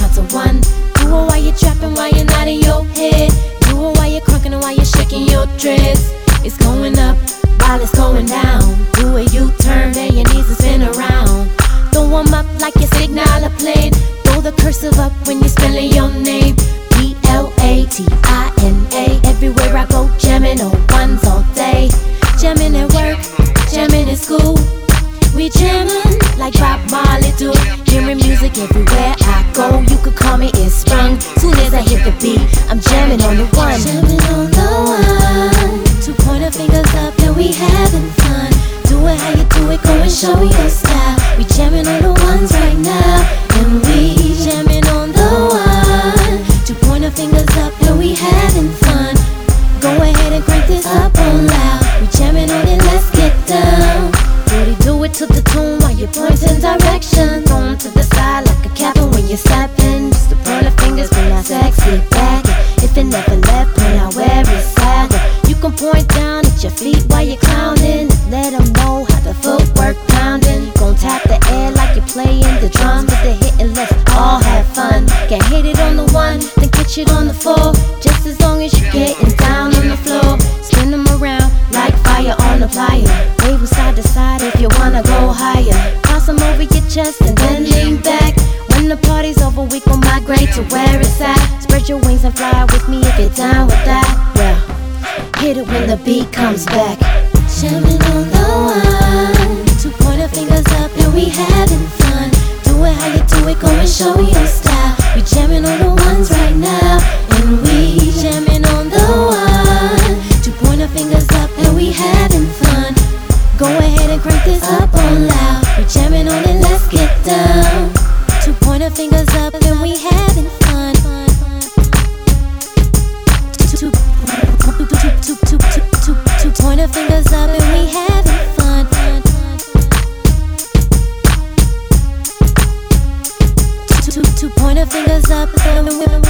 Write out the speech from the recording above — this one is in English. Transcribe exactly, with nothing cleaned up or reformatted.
count to one. Do it while you're trapping, while you're not in your head. Do it while you're crunking and while you're shaking your dreads. It's going up while it's going down. Do a U-turn, bend your knees and spin around. Throw 'em up like your signal a plane. Throw the cursive up when you're spelling your name. B L A T I N A. Everywhere I go, jamming on ones all day. Jamming at work, jamming at school. We jamming like Bob Marley do. Hearing music everywhere I go. You could call me It's Sprung. Soon as I hit the beat, I'm jamming on the one. Jamming on the one. Two pointer fingers up and we having fun. Do it how you do it, go and show your style. We jamming on the ones right now, and we jamming on the one. Two pointer fingers up and we having fun. Go ahead and crank this up on loud. We jamming on it, let's get down. Booty do it to the tune while you're pointing direction. Throw 'em to the side like a captain when you're stepping. Just the pointer fingers bring that sexy back. If it never left, point out where it's at. You can point down at your feet while you're clowning. Let 'em know how the footwork pounding. Gon' tap the air like you're playing the drums with the hit and let's all have fun. Can hit it on the one, then catch it on the four. Just as long as you're getting down on the floor. Spin 'em around like fire on a plier. Wave 'em side to side if you wanna go higher. Cross 'em over your chest and then lean back. When the party's over, we gon' migrate to where it's at. Spread your wings and fly with me if you're down with that. Well, hit it when the beat comes back. Jamming on the one. Two pointer fingers up and we having fun. Do it how you do it, go and show your style. We jamming on the ones right now, and we jamming on the one. Two pointer fingers up and we having fun. Go ahead and crank this up on loud. We jamming on it, let's get down. Two pointer fingers up and we having fun. Two, two, two, two, two, two, two, two pointer fingers up and we having fun. Two, two, two pointer fingers up and we